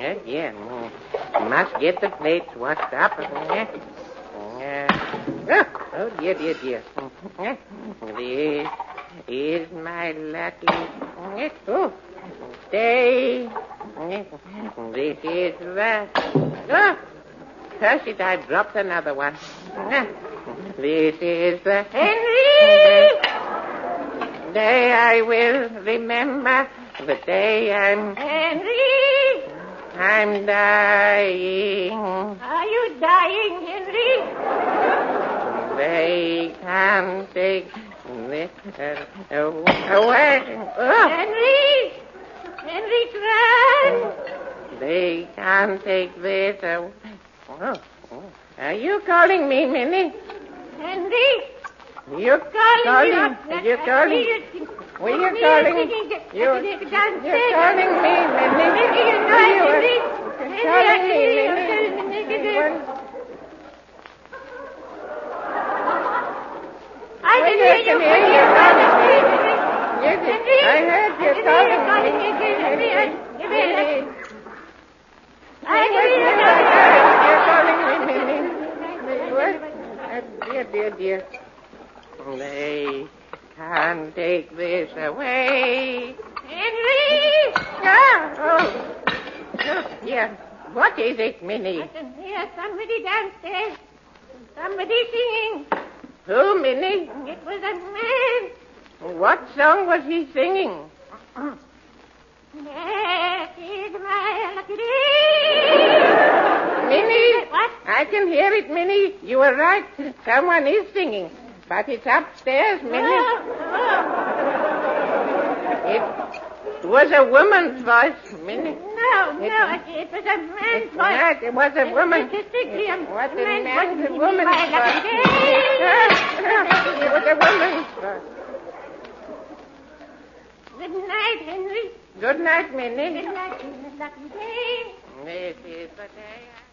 Yeah. Must get the plates washed up. Oh, dear. This is my lucky day. This is the... Oh, curse it, I dropped another one. This is the... Henry! Day I will remember. The day I'm dying. Are you dying, Henry? They can't take this away. Oh. Henry, run! They can't take this away. Oh. Are you calling me, Minnie? Henry? You're calling? You're calling? Were you calling? You're calling me, Minnie. Calling me, Minnie. I can hear you. Yes, I heard you calling me. I heard you calling me, Minnie. What? Dear. They can't take this away. Henry! Oh, yeah. What is it, Minnie? I can hear somebody downstairs. Somebody singing. Who, Minnie? It was a man. What song was he singing? That is my lucky day. Minnie? What? I can hear it, Minnie. You were right. Someone is singing. But it's upstairs, Minnie. It was a woman's voice, Minnie. No, it was a man's voice. Right, it was a woman. Distinctly a What a man's man's voice. woman's My lucky voice. day. It was a woman's voice. Good night, Henry. Good night, Minnie. Good night, lucky day. This is the day